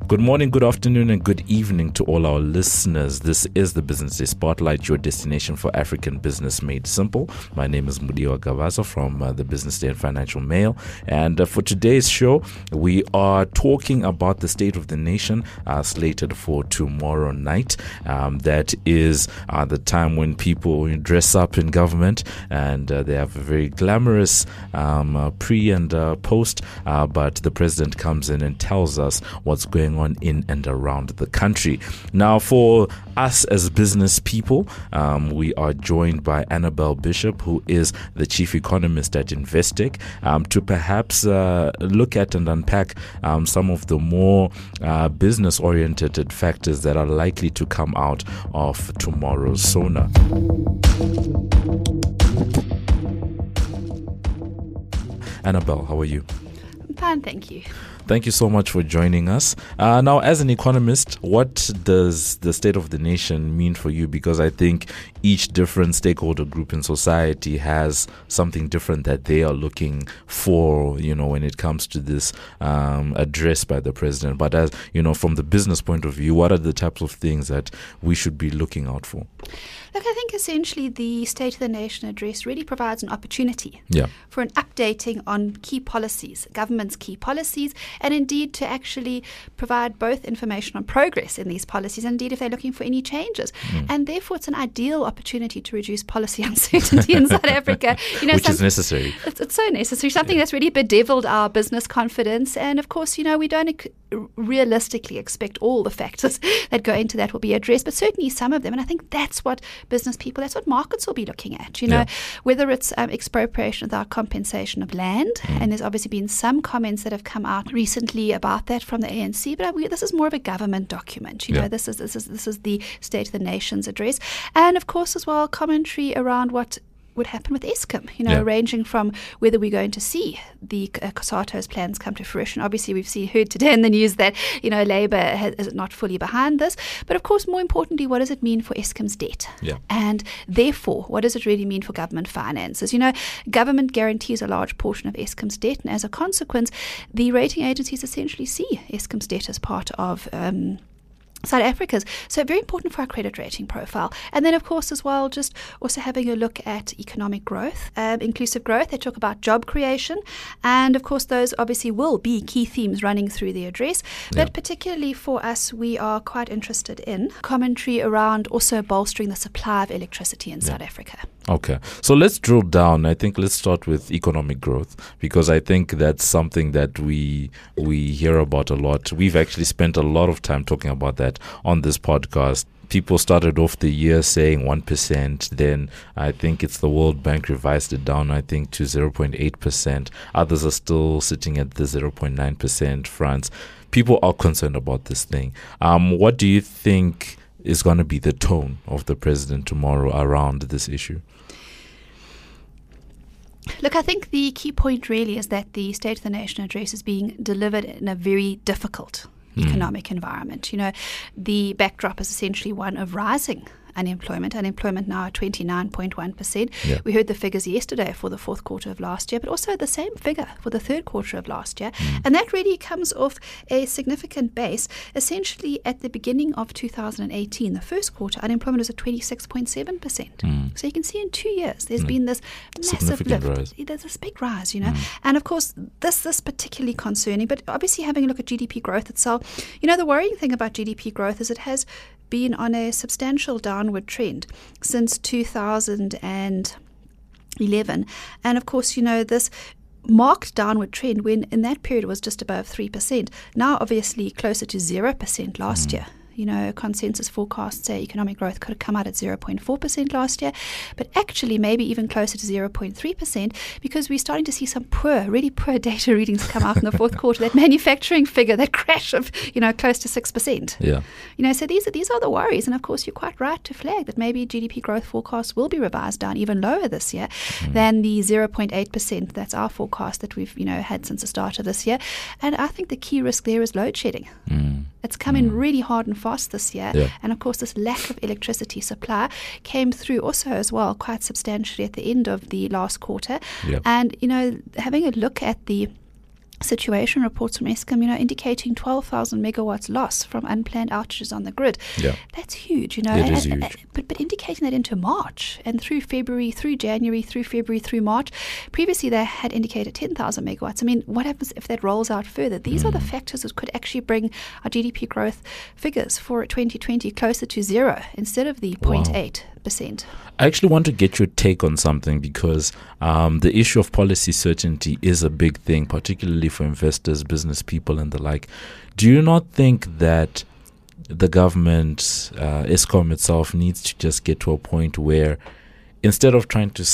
Good morning, good afternoon, and good evening to all our listeners. This is the Business Day Spotlight, your destination for African business made simple. My name is Mudiwa Gavaza from the Business Day and Financial Mail. And for today's show, we are talking about the state of the nation slated for tomorrow night. That is the time when people dress up in government and they have a very glamorous pre and post. But the president comes in and tells us what's going on in and around the country. Now, for us as business people, we are joined by Annabelle Bishop, who is the chief economist at Investec, to perhaps look at and unpack some of the more business-oriented factors that are likely to come out of tomorrow's SONA. Annabelle, how are you? I'm fine, thank you. Thank you so much for joining us. Now, as an economist, what does the state of the nation mean for you? Because I think each different stakeholder group in society has something different that they are looking for, when it comes to this address by the president. But as from the business point of view, what are the types of things that we should be looking out for? Look, I think essentially the State of the Nation address really provides an opportunity for an updating on key policies, government's key policies, and indeed to actually provide both information on progress in these policies and indeed if they're looking for any changes. And therefore it's an ideal opportunity to reduce policy uncertainty in South Africa. Which is necessary. It's so necessary, something that's really bedeviled our business confidence. And of course, we don't realistically expect all the factors that go into that will be addressed, but certainly some of them. And I think that's what business people, that's what markets will be looking at, whether it's expropriation without compensation of land. And there's obviously been some comments that have come out recently about that from the ANC, but this is more of a government document. This is the State of the Nation's address. And of course as well commentary around what would happen with Eskom, ranging from whether we're going to see the COSATU's plans come to fruition. Obviously, we've heard today in the news that, Labour is not fully behind this. But of course, more importantly, what does it mean for Eskom's debt? And therefore, what does it really mean for government finances? Government guarantees a large portion of Eskom's debt. And as a consequence, the rating agencies essentially see Eskom's debt as part of South Africa's. So very important for our credit rating profile. And then, of course, as well, just also having a look at economic growth, inclusive growth. They talk about job creation. And, of course, those obviously will be key themes running through the address. But particularly for us, we are quite interested in commentary around also bolstering the supply of electricity in South Africa. Okay. So let's drill down. I think let's start with economic growth, because I think that's something that we hear about a lot. We've actually spent a lot of time talking about that on this podcast. People started off the year saying 1%. Then I think it's the World Bank revised it down, I think, to 0.8%. Others are still sitting at the 0.9%. France. People are concerned about this thing. What do you think is going to be the tone of the president tomorrow around this issue? Look, I think the key point really is that the State of the Nation address is being delivered in a very difficult economic environment. The backdrop is essentially one of rising unemployment now at 29.1%. We heard the figures yesterday for the fourth quarter of last year, but also the same figure for the third quarter of last year. And that really comes off a significant base. Essentially, at the beginning of 2018, the first quarter, unemployment was at 26.7%. So you can see in 2 years, there's been this massive lift. Rise. There's this big rise, And of course, this is particularly concerning, but obviously having a look at GDP growth itself, the worrying thing about GDP growth is it has been on a substantial downward trend since 2011. And of course, this marked downward trend when in that period it was just above 3%. Now, obviously, closer to 0% last year. Consensus forecasts say economic growth could have come out at 0.4% last year, but actually maybe even closer to 0.3% because we're starting to see some really poor data readings come out in the fourth quarter. That manufacturing figure, that crash of, close to 6%. So these are the worries. And of course, you're quite right to flag that maybe GDP growth forecasts will be revised down even lower this year than the 0.8%. That's our forecast that we've, had since the start of this year. And I think the key risk there is load shedding. It's come in really hard and fast this year. And of course, this lack of electricity supply came through also as well quite substantially at the end of the last quarter. And, having a look at the situation reports from Eskom, indicating 12,000 megawatts loss from unplanned outages on the grid. Yeah. That's huge, It is huge. But indicating that into March and through February, through January, through February, through March. Previously, they had indicated 10,000 megawatts. I mean, what happens if that rolls out further? These are the factors that could actually bring our GDP growth figures for 2020 closer to zero instead of the 0.8%. I actually want to get your take on something because the issue of policy certainty is a big thing, particularly for investors, business people, and the like. Do you not think that the government, Eskom itself, needs to just get to a point where instead of trying to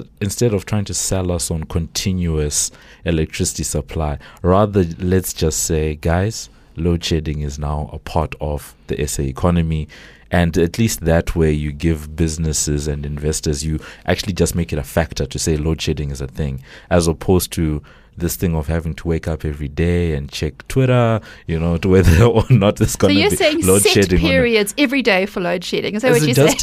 sell us on continuous electricity supply, rather let's just say, guys, load shedding is now a part of the SA economy? And at least that way you give businesses and investors, you actually just make it a factor to say load shedding is a thing, as opposed to this thing of having to wake up every day and check Twitter, to whether or not there's going to be load shedding. So you're saying set periods every day for load shedding? Is that what you're saying?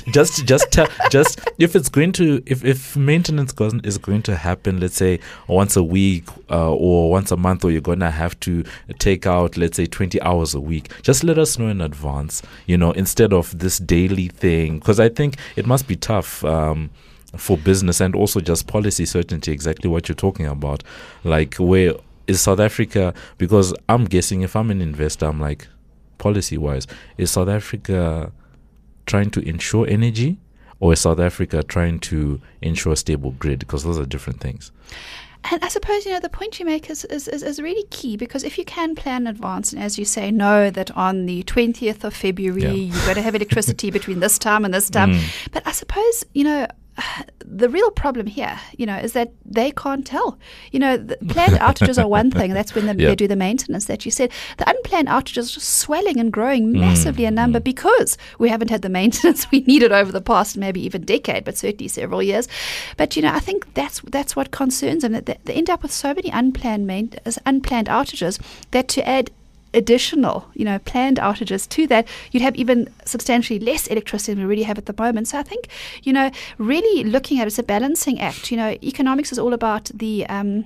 Just if it's going to, if maintenance is going to happen, let's say once a week or once a month, or you're going to have to take out, let's say 20 hours a week, just let us know in advance, instead of this daily thing, because I think it must be tough for business and also just policy certainty, exactly what you're talking about. Like, where is South Africa? Because I'm guessing if I'm an investor, I'm like, policy-wise, is South Africa trying to ensure energy, or is South Africa trying to ensure a stable grid? Because those are different things. And I suppose, the point you make is really key, because if you can plan in advance and, as you say, know that on the 20th of February, you've got to have electricity between this time and this time. But I suppose, the real problem here, is that they can't tell. The planned outages are one thing. That's when they do the maintenance that you said. The unplanned outages are just swelling and growing massively in number because we haven't had the maintenance we needed over the past maybe even decade, but certainly several years. But, I think that's what concerns them, that they end up with so many unplanned outages that to add additional, planned outages to that, you'd have even substantially less electricity than we already have at the moment. So I think, really looking at it as a balancing act. Economics is all about the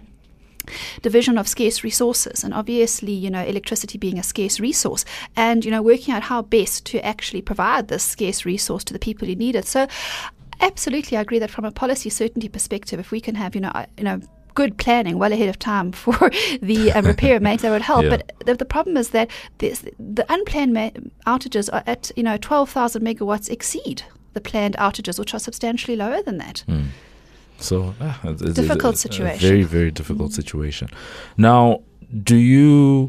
division of scarce resources, and obviously, electricity being a scarce resource, and, working out how best to actually provide this scarce resource to the people who need it. So absolutely, I agree that from a policy certainty perspective, if we can have, good planning well ahead of time for the repair and maintenance, that would help. But the problem is that the unplanned outages are at 12,000 megawatts exceed the planned outages, which are substantially lower than that. So it's difficult a situation. Very, very difficult situation. Now, do you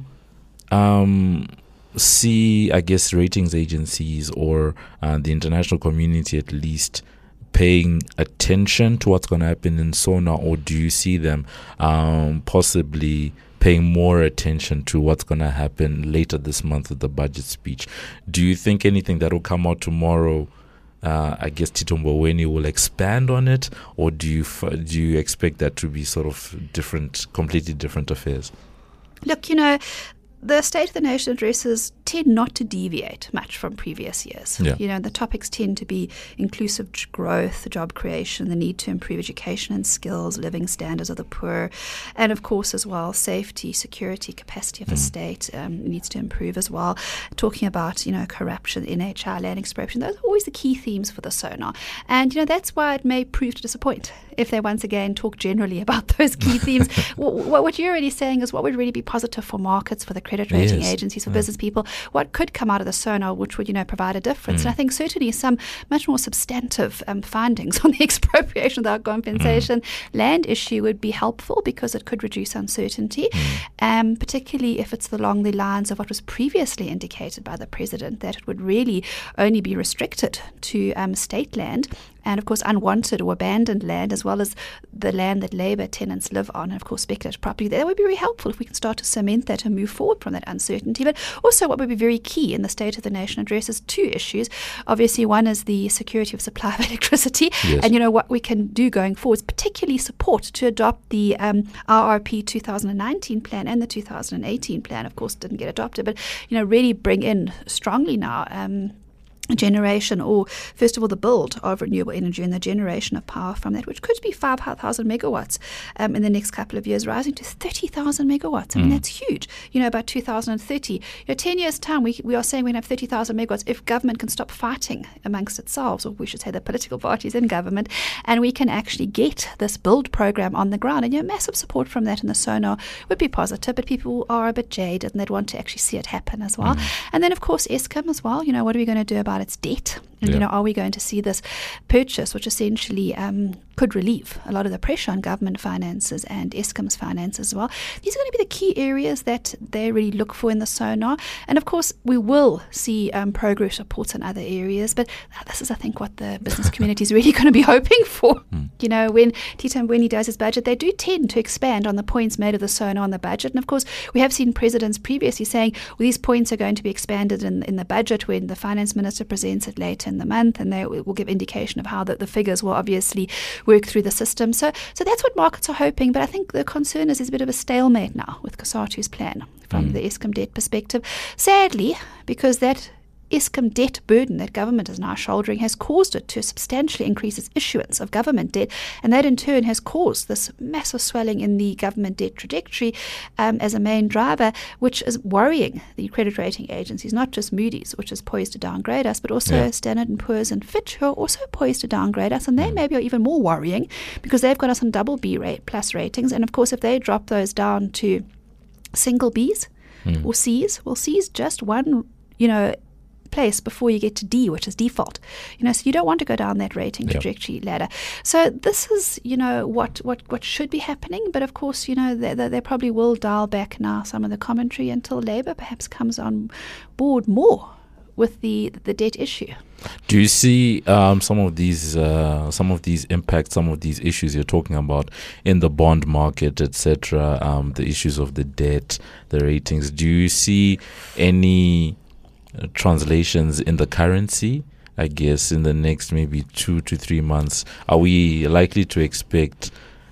see, I guess, ratings agencies or the international community at least paying attention to what's going to happen in SONA, or do you see them possibly paying more attention to what's going to happen later this month with the budget speech? Do you think anything that will come out tomorrow, I guess Tito Mboweni will expand on it, or do you expect that to be sort of completely different affairs? Look, the State of the Nation addresses tend not to deviate much from previous years. The topics tend to be inclusive growth, job creation, the need to improve education and skills, living standards of the poor, and of course as well, safety, security, capacity of the state needs to improve as well. Talking about, corruption, NHI, land expropriation, those are always the key themes for the SONA. And, that's why it may prove to disappoint if they once again talk generally about those key themes. What you're really saying is what would really be positive for markets, for the credit rating agencies, for business people, what could come out of the SONA which would, provide a difference. And I think certainly some much more substantive findings on the expropriation without compensation land issue would be helpful, because it could reduce uncertainty, particularly if it's along the lines of what was previously indicated by the President, that it would really only be restricted to state land, and of course unwanted or abandoned land, as well as the land that labour tenants live on, and of course speculative property. That would be very helpful if we can start to cement that and move forward from that uncertainty. But also what would be very key in the State of the Nation addresses two issues. Obviously one is the security of supply of electricity, and what we can do going forwards, particularly support to adopt the RRP 2019 plan, and the 2018 plan of course didn't get adopted, but really bring in strongly now generation, or first of all the build of renewable energy and the generation of power from that, which could be 5,000 megawatts in the next couple of years, rising to 30,000 megawatts. I mean, that's huge. By 2030, 10 years' time, we are saying we can have 30,000 megawatts if government can stop fighting amongst itself, or we should say the political parties in government, and we can actually get this build program on the ground. And massive support from that in the SONA would be positive, but people are a bit jaded and they'd want to actually see it happen as well. And then, of course, Eskom as well. What are we going to do about its debt? And, are we going to see this purchase, which essentially could relieve a lot of the pressure on government finances and Eskom's finances as well? These are going to be the key areas that they really look for in the SONA. And, of course, we will see progress reports in other areas. But this is, I think, what the business community is really going to be hoping for. When Tito Mboweni does his budget, they do tend to expand on the points made of the SONA on the budget. And, of course, we have seen presidents previously saying, well, these points are going to be expanded in the budget when the finance minister presents it later in the month, and they will give indication of how the figures will obviously work through the system. So that's what markets are hoping. But I think the concern is there's a bit of a stalemate now with COSATU's plan from the Eskom debt perspective. Sadly, because that Eskom debt burden that government is now shouldering has caused it to substantially increase its issuance of government debt, and that in turn has caused this massive swelling in the government debt trajectory as a main driver, which is worrying the credit rating agencies, not just Moody's, which is poised to downgrade us, but also Standard & Poor's and Fitch, who are also poised to downgrade us, and they maybe are even more worrying because they've got us on double B plus ratings, and of course if they drop those down to single Bs or Cs, well, C's just one, place before you get to D, which is default. So you don't want to go down that rating trajectory ladder. So this is, what should be happening. But of course, they probably will dial back now some of the commentary until Labour perhaps comes on board more with the debt issue. Do you see some of these impacts, some of these issues you're talking about in the bond market, etc., the issues of the debt, the ratings? Do you see any translations in the currency, I guess, in the next maybe 2 to 3 months? Are we likely to expect,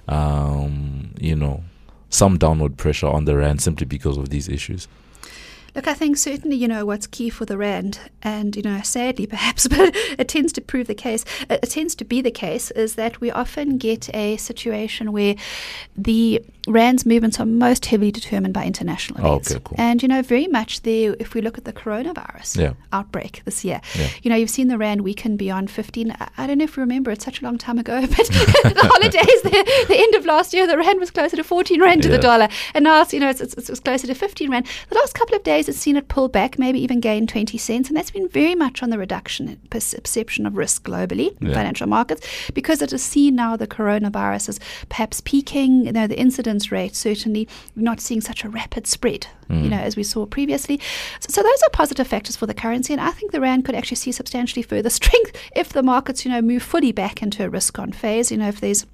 some downward pressure on the rand simply because of these issues? Look, I think certainly, what's key for the rand, and, sadly perhaps, but it tends to prove the case, it tends to be the case, is that we often get a situation where the rand's movements are most heavily determined by international events. Okay, cool. And, very much there, if we look at the coronavirus outbreak this year, you've seen the rand weaken beyond 15. I don't know if you remember, it's such a long time ago, but the holidays, the end of last year, the rand was closer to 14 rand to the dollar. And now, it's closer to 15 rand. The last couple of days, it's seen it pull back, maybe even gain 20 cents. And that's been very much on the reduction in perception of risk globally in financial markets, because it is seen now the coronavirus is perhaps peaking. The incidence rate, certainly not seeing such a rapid spread, as we saw previously. So those are positive factors for the currency. And I think the rand could actually see substantially further strength if the markets, move fully back into a risk-on phase, if there's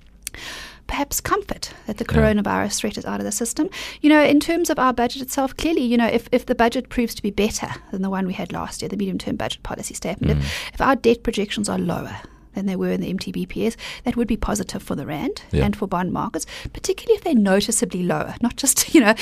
perhaps comfort that the coronavirus threat is out of the system. In terms of our budget itself, clearly, if the budget proves to be better than the one we had last year, the medium-term budget policy statement, if our debt projections are lower than they were in the MTBPS, that would be positive for the rand and for bond markets, particularly if they're noticeably lower, not just,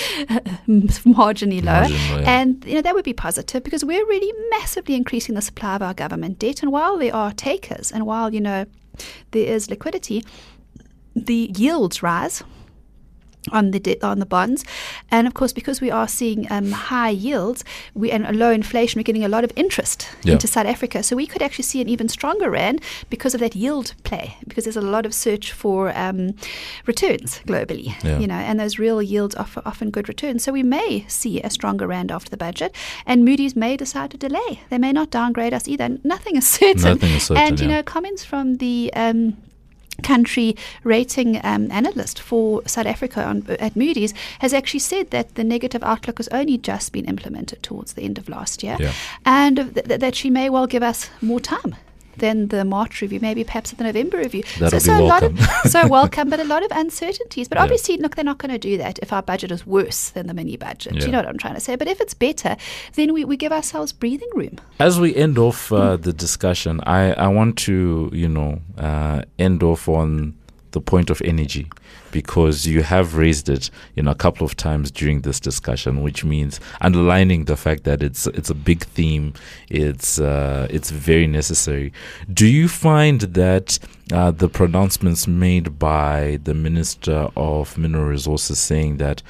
marginally lower. And, that would be positive because we're really massively increasing the supply of our government debt. And while there are takers and while, there is liquidity, the yields rise on the bonds, and of course because we are seeing high yields and a low inflation, we're getting a lot of interest into South Africa. So we could actually see an even stronger rand because of that yield play, because there's a lot of search for returns globally, and those real yields offer often good returns. So we may see a stronger rand after the budget, and Moody's may decide to delay. They may not downgrade us either. Nothing is certain. And comments from the country rating analyst for South Africa at Moody's has actually said that the negative outlook has only just been implemented towards the end of last year, and that she may well give us more time than the March review, maybe perhaps the November review. That'll be welcome. Welcome, but a lot of uncertainties. But obviously, look, they're not going to do that if our budget is worse than the mini budget. You know what I'm trying to say? But if it's better, then we give ourselves breathing room. As we end off the discussion, I want to, end off on the point of energy, because you have raised it, a couple of times during this discussion, which means underlining the fact that it's a big theme. It's very necessary. Do you find that the pronouncements made by the Minister of Mineral Resources saying that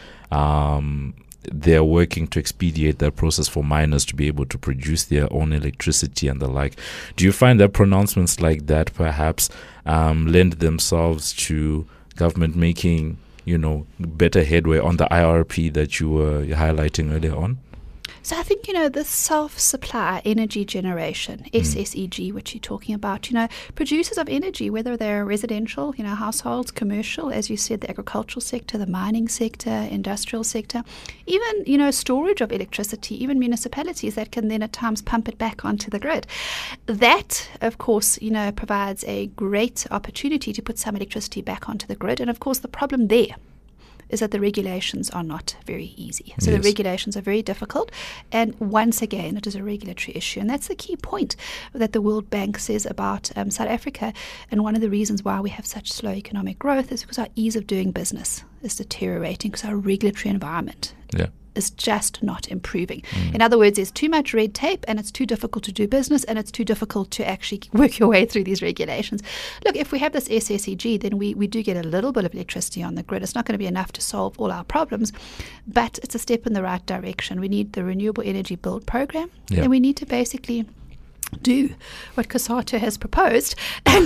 they're working to expedite that process for miners to be able to produce their own electricity and the like, do you find that pronouncements like that perhaps lend themselves to government making, better headway on the IRP that you were highlighting earlier on? So I think, the self-supply energy generation, SSEG, which you're talking about, producers of energy, whether they're residential, households, commercial, as you said, the agricultural sector, the mining sector, industrial sector, even, storage of electricity, even municipalities that can then at times pump it back onto the grid. That, of course, provides a great opportunity to put some electricity back onto the grid. And of course, the problem there is that the regulations are not very easy. So the regulations are very difficult. And once again, it is a regulatory issue. And that's the key point that the World Bank says about South Africa. And one of the reasons why we have such slow economic growth is because our ease of doing business is deteriorating, because our regulatory environment is just not improving. In other words, there's too much red tape, and it's too difficult to do business, and it's too difficult to actually work your way through these regulations. Look, if we have this SSEG, then we do get a little bit of electricity on the grid. It's not going to be enough to solve all our problems, but it's a step in the right direction. We need the Renewable Energy Build Program, and we need to basically do what COSATU has proposed. And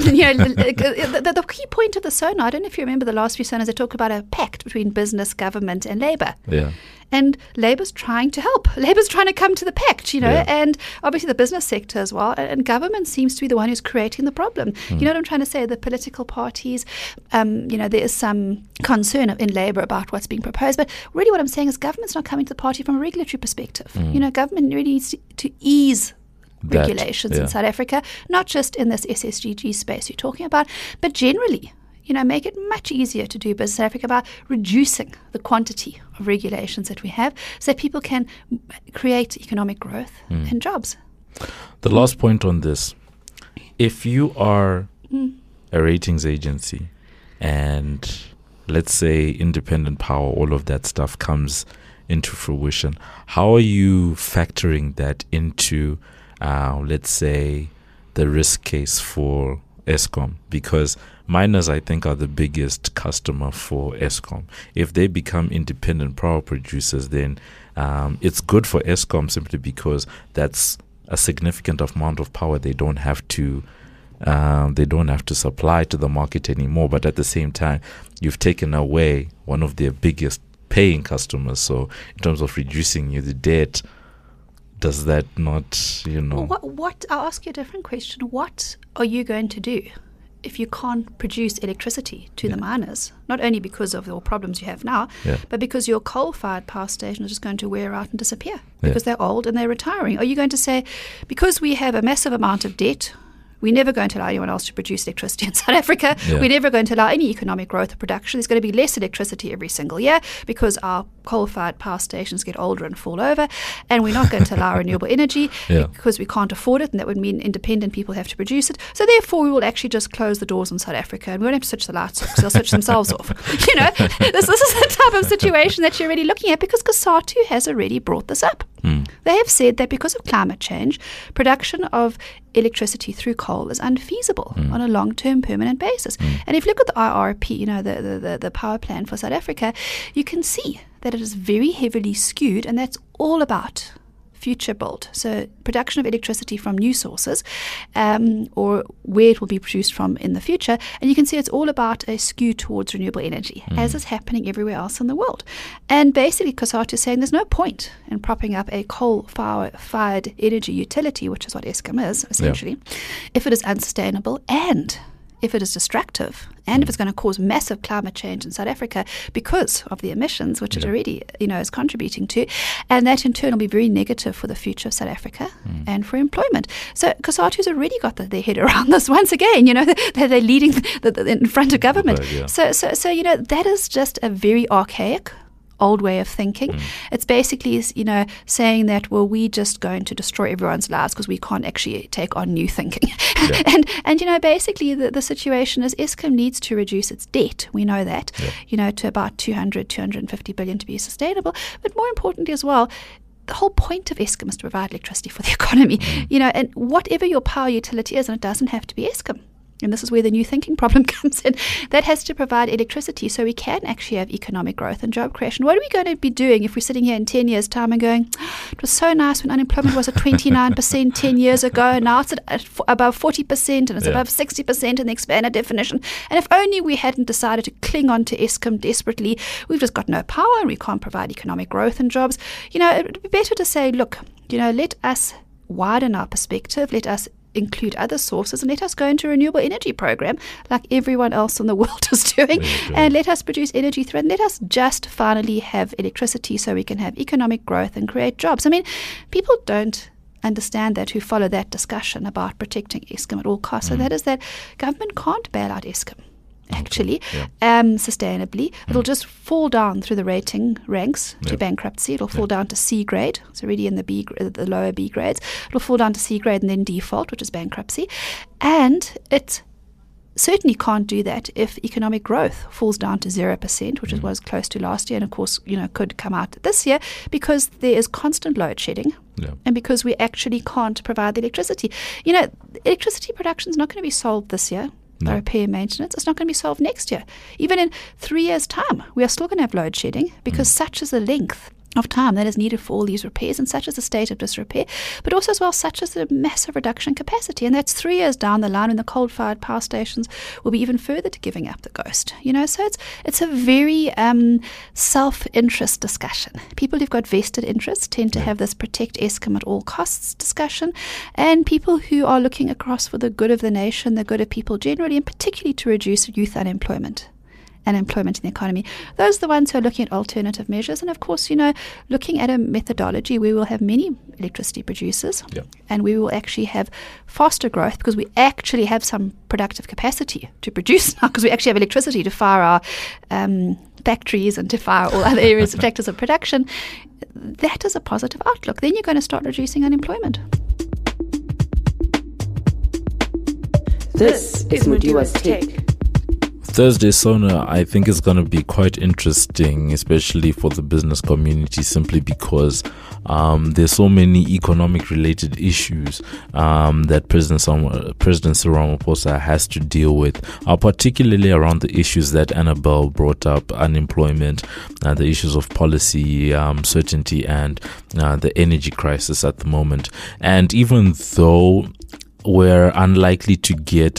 the key point of the SONA, I don't know if you remember the last few SONAs, they talk about a pact between business, government and labour. And Labour's trying to help. Labour's trying to come to the pact, and obviously the business sector as well. And government seems to be the one who's creating the problem. You know what I'm trying to say? The political parties, there is some concern in Labour about what's being proposed. But really what I'm saying is government's not coming to the party from a regulatory perspective. Government really needs to ease regulations in South Africa, not just in this SSGG space you're talking about, but generally. Make it much easier to do business in Africa by reducing the quantity of regulations that we have so that people can create economic growth and jobs. The last point on this, if you are a ratings agency and let's say independent power, all of that stuff comes into fruition, how are you factoring that into, let's say, the risk case for Eskom? Because miners, I think, are the biggest customer for Eskom. If they become independent power producers, then it's good for Eskom simply because that's a significant amount of power they don't have to supply to the market anymore. But at the same time, you've taken away one of their biggest paying customers. So in terms of reducing the debt, does that not, What I'll ask you a different question. What are you going to do if you can't produce electricity to the miners, not only because of the problems you have now, but because your coal-fired power station is just going to wear out and disappear because they're old and they're retiring? Are you going to say, because we have a massive amount of debt, we're never going to allow anyone else to produce electricity in South Africa. We're never going to allow any economic growth or production. There's going to be less electricity every single year because our coal-fired power stations get older and fall over. And we're not going to allow renewable energy because we can't afford it. And that would mean independent people have to produce it. So therefore, we will actually just close the doors on South Africa and we won't have to switch the lights off because they'll switch themselves off. This is the type of situation that you're really looking at because COSATU has already brought this up. They have said that because of climate change, production of electricity through coal is unfeasible on a long-term permanent basis. And if you look at the IRP, the power plan for South Africa, you can see that it is very heavily skewed, and that's all about future build. So production of electricity from new sources or where it will be produced from in the future. And you can see it's all about a skew towards renewable energy, as is happening everywhere else in the world. And basically, COSATU is saying there's no point in propping up a coal-fired energy utility, which is what Eskom is, essentially, if it is unsustainable and if it is destructive and if it's going to cause massive climate change in South Africa because of the emissions, which it already is contributing to, and that in turn will be very negative for the future of South Africa and for employment. So COSATU's already got their head around this. Once again, they're leading in front of government. So that is just a very archaic, old way of thinking. It's basically, saying that, well, we're just going to destroy everyone's lives because we can't actually take on new thinking. Yeah. and basically the situation is Eskom needs to reduce its debt. We know that, to about 250 billion to be sustainable. But more importantly as well, the whole point of Eskom is to provide electricity for the economy, and whatever your power utility is, and it doesn't have to be Eskom. And this is where the new thinking problem comes in. That has to provide electricity so we can actually have economic growth and job creation. What are we going to be doing if we're sitting here in 10 years' time and going, it was so nice when unemployment was at 29% 10 years ago, and now it's at above 40% and it's above 60% in the expanded definition. And if only we hadn't decided to cling on to Eskom desperately, we've just got no power and we can't provide economic growth and jobs. It would be better to say, look, let us widen our perspective, let us include other sources, and let us go into a renewable energy program like everyone else in the world is doing, and let us produce energy through it, and let us just finally have electricity so we can have economic growth and create jobs. I mean, people don't understand that who follow that discussion about protecting Eskom at all costs. So that is that government can't bail out Eskom. Actually, sustainably. It'll just fall down through the rating ranks to bankruptcy. It'll fall down to C grade. It's already in the lower B grades. It'll fall down to C grade and then default, which is bankruptcy. And it certainly can't do that if economic growth falls down to 0%, which was close to last year, and of course, could come out this year, because there is constant load shedding. And because we actually can't provide the electricity. Electricity production is not going to be solved this year. By repair and maintenance, it's not going to be solved next year. Even in 3 years' time, we are still going to have load shedding, because such is the length of time that is needed for all these repairs, and such is the state of disrepair, but also as well such is the massive reduction in capacity. And that's 3 years down the line when the coal-fired power stations will be even further to giving up the ghost. So it's a very self-interest discussion. People who've got vested interests tend to have this protect Eskom at all costs discussion, and people who are looking across for the good of the nation, the good of people generally, and particularly to reduce youth unemployment and employment in the economy. Those are the ones who are looking at alternative measures. And of course, looking at a methodology where we'll have many electricity producers and we will actually have faster growth, because we actually have some productive capacity to produce now, because we actually have electricity to fire our factories and to fire all other areas of factors of production. That is a positive outlook. Then you're going to start reducing unemployment. This is Mudiwa's Take. Thursday Sona, I think, is going to be quite interesting, especially for the business community, simply because there's so many economic related issues that President Cyril Ramaphosa has to deal with, particularly around the issues that Annabelle brought up: unemployment, the issues of policy certainty, and the energy crisis at the moment. And even though we're unlikely to get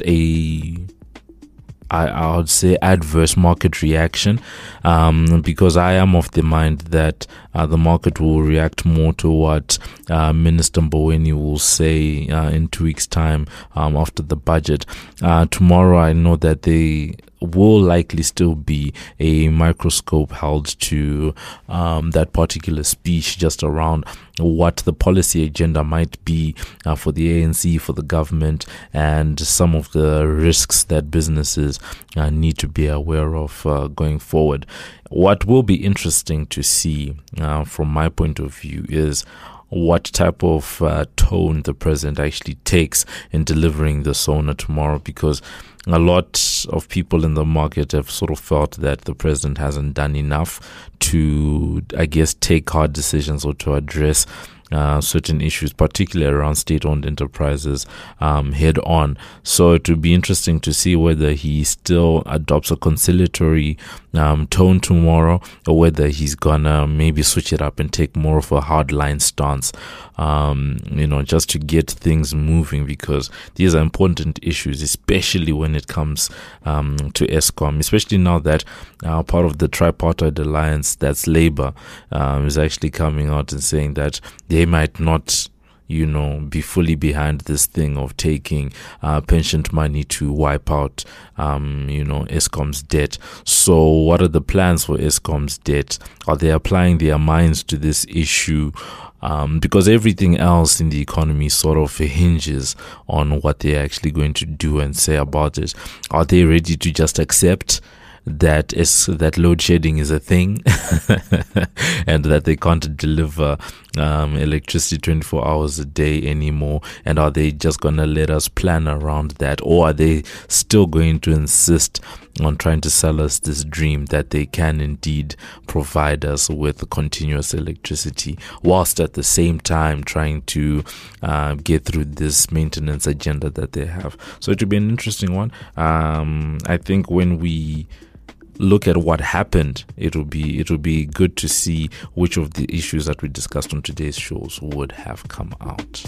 I would say adverse market reaction, because I am of the mind that the market will react more to what Minister Mboweni will say in 2 weeks' time after the budget. Tomorrow, I know that they will likely still be a microscope held to that particular speech, just around what the policy agenda might be for the ANC, for the government, and some of the risks that businesses need to be aware of going forward. What will be interesting to see from my point of view is what type of tone the president actually takes in delivering the SONA tomorrow, because a lot of people in the market have sort of felt that the president hasn't done enough to, I guess, take hard decisions or to address certain issues, particularly around state-owned enterprises, head on. So it would be interesting to see whether he still adopts a conciliatory tone tomorrow, or whether he's gonna maybe switch it up and take more of a hardline stance, just to get things moving, because these are important issues, especially when it comes to Eskom, especially now that part of the tripartite alliance, that's Labour, is actually coming out and saying that they might not be fully behind this thing of taking pension money to wipe out, Eskom's debt. So what are the plans for Eskom's debt? Are they applying their minds to this issue? Because everything else in the economy sort of hinges on what they're actually going to do and say about it. Are they ready to just accept that load shedding is a thing and that they can't deliver electricity 24 hours a day anymore? And are they just going to let us plan around that, or are they still going to insist on trying to sell us this dream that they can indeed provide us with continuous electricity, whilst at the same time trying to get through this maintenance agenda that they have? So it will be an interesting one. I think when we look at what happened, it will be good to see which of the issues that we discussed on today's shows would have come out.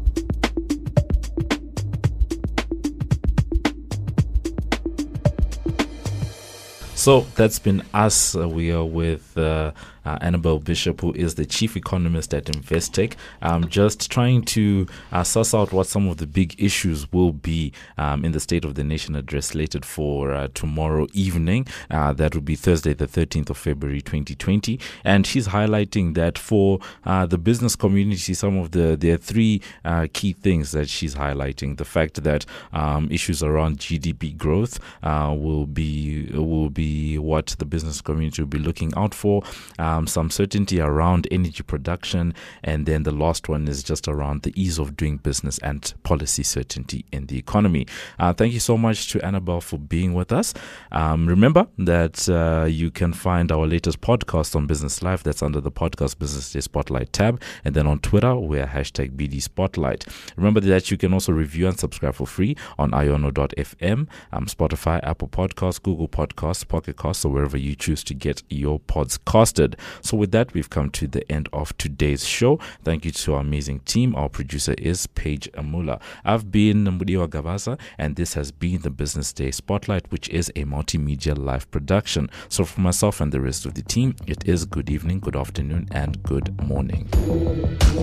So that's been us. We are with Annabelle Bishop, who is the chief economist at Investec, just trying to suss out what some of the big issues will be in the State of the Nation address slated for tomorrow evening. That will be Thursday, the 13th of February, 2020. And she's highlighting that for the business community, there are three key things that she's highlighting. The fact that issues around GDP growth will be what the business community will be looking out for. Some certainty around energy production, and then the last one is just around the ease of doing business and policy certainty in the economy. Thank you so much to Annabelle for being with us. Remember that you can find our latest podcast on Business Live. That's under the Podcast Business Day Spotlight tab, and then on Twitter we're #BD Spotlight. Remember that you can also review and subscribe for free on iono.fm, Spotify, Apple Podcasts, Google Podcasts, Pocket Casts, or wherever you choose to get your pods casted. So with that, we've come to the end of today's show. Thank you to our amazing team. Our producer is Paige Amula. I've been Mudiwa Gavaza, and this has been the Business Day Spotlight, which is a multimedia live production. So for myself and the rest of the team, it is good evening, good afternoon, and good morning.